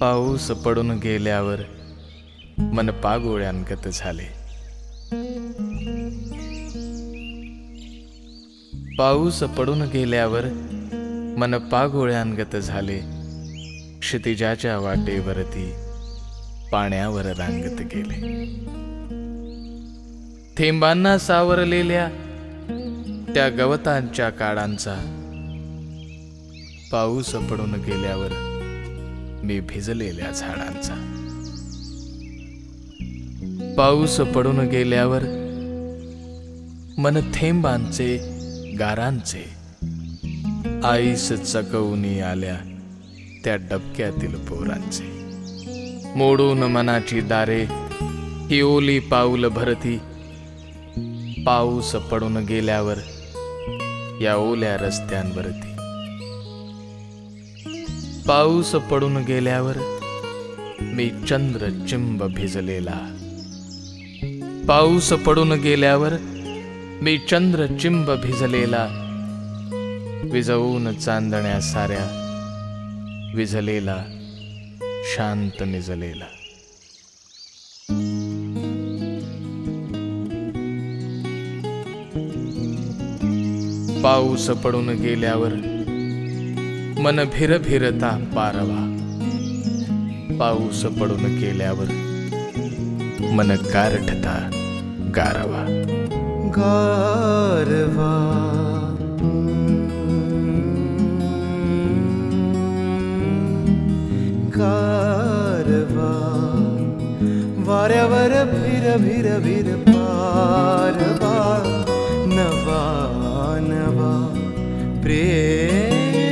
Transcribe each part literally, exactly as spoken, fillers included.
पाऊस पडून गेल्यावर मन पागोळ्यांगत झाले. पाऊस पडून गेल्यावर मन पागोळ्यांगत झाले. क्षितिजाच्या वाटेवरती पाण्यावर रांगत गेले. थेंबांना सावरलेल्या त्या गवतांच्या काळांचा पाऊस पडून गेल्यावर मी भिजलेल्या झाडांचा. पाऊस पडून गेल्यावर मन थेंबांचे गारांचे आईस चकवूनी आल्या त्या डबक्यातील पोरांचे. मोडून मनाची दारे ही ओली पाऊल भरती. पाऊस पडून गेल्यावर या ओल्या रस्त्यांवरती. पाऊस पडून गेल्यावर मी चंद्र चिंब भिजलेला. पाऊस पडून गेल्यावर मी चंद्र चिंब भिजलेला. विजवून चांदण्या साऱ्या विझलेला शांत निजलेला. पाऊस पडून गेल्यावर मन भिर भिरता पारवा. पाऊस पडून गेल्यावर मन गारठता गारवा. गारवा गारवा वाऱ्यावर भिर भिर भिर पारवा. नवा नवा प्रेम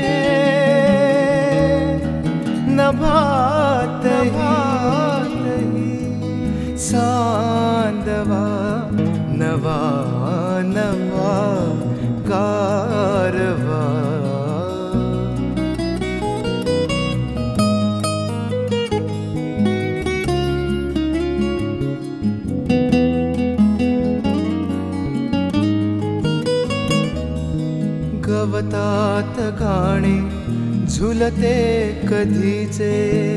नभात सांदवा. नवा नवा कारवा. गवतात गाणे झुलते कधीचे.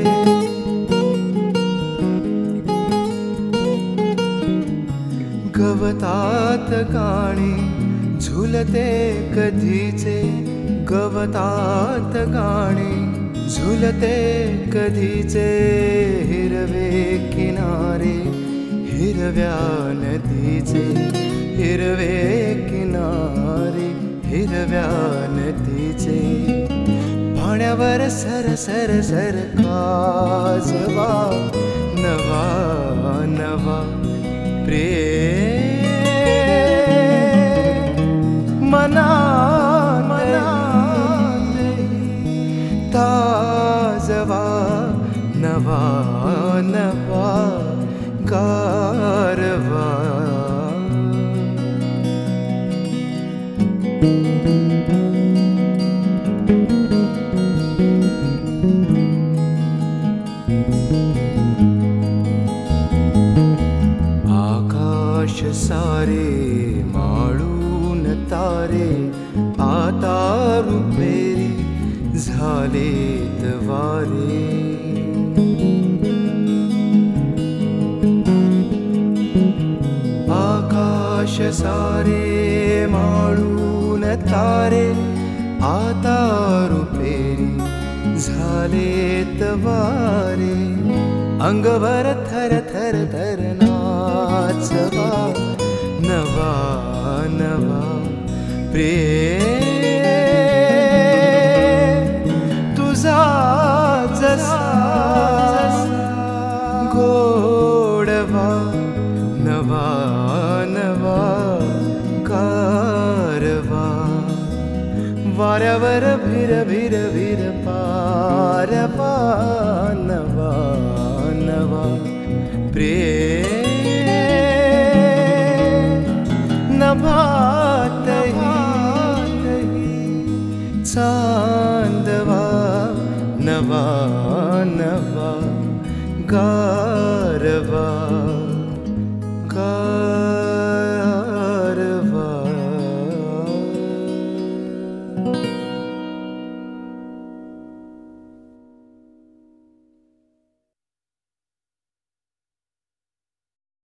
गवतात गाणे झुलते कधीचे. गवतात गाणे झुलते कधीचे. हिरवे किनारे हिरव्या नदीचे. हिरवे किनारे हिरव्या नदीचे. पाण्यावर सर सर सर काजवा. नवा नवा प्रेम मना मना ताजवा. नवा नवा गारवा. आकाश सारे माळून तारे आता रुपेरी झालेत वारे. आकाश सारे माळून तारे आता रुपेरी झालेत वारे. अंगभर थर थर थर नाचवा. नवा नवा प्रेम तुझा जसा गोडवा. नवा नवा कारवा. वाऱ्यावर भिर भिर भिर पारवा. नवा नवा प्रेम नभात चांदवा. नवा नवा गा